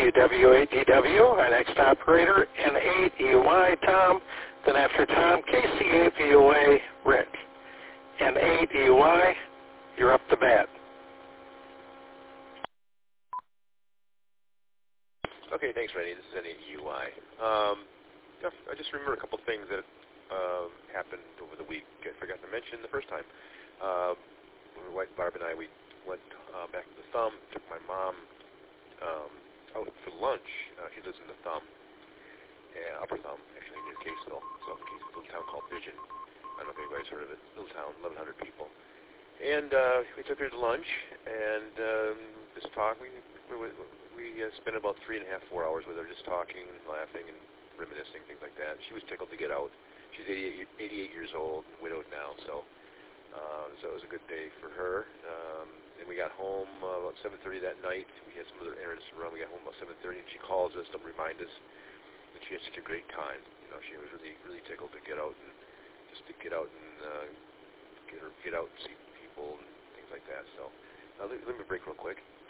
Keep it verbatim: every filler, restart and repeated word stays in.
U W A D W, our next operator, N eight E Y, Tom. Then after Tom, K C A V O A, Rick. N eight E Y, you're up to bat. Okay, thanks, Randy. This is N eight E Y. Um, I just remember a couple things that uh, happened over the week. I forgot to mention the first time. Uh, my wife Barb and I, we went uh, back to the Thumb, took my mom um, out for lunch. Uh, she lives in the Thumb, uh, Upper Thumb, actually near Caseville. So it's a little town called Pigeon. I don't know if anybody's heard of it. Little town, eleven hundred people. And uh, we took her to lunch and um, just talked. We we, we uh, spent about three and a half, four hours with her, just talking, laughing, and reminiscing, things like that. She was tickled to get out. She's eighty-eight, eighty-eight years old, widowed now, so uh, so it was a good day for her. Um, and we got home uh, about seven thirty that night. We had some other errands to run. We got home about seven thirty, and she calls us to remind us that she had such a great time. You know, she was really, really tickled to get out and just to get out and uh, get her get out and see people and things like that. So uh, let, let me break real quick.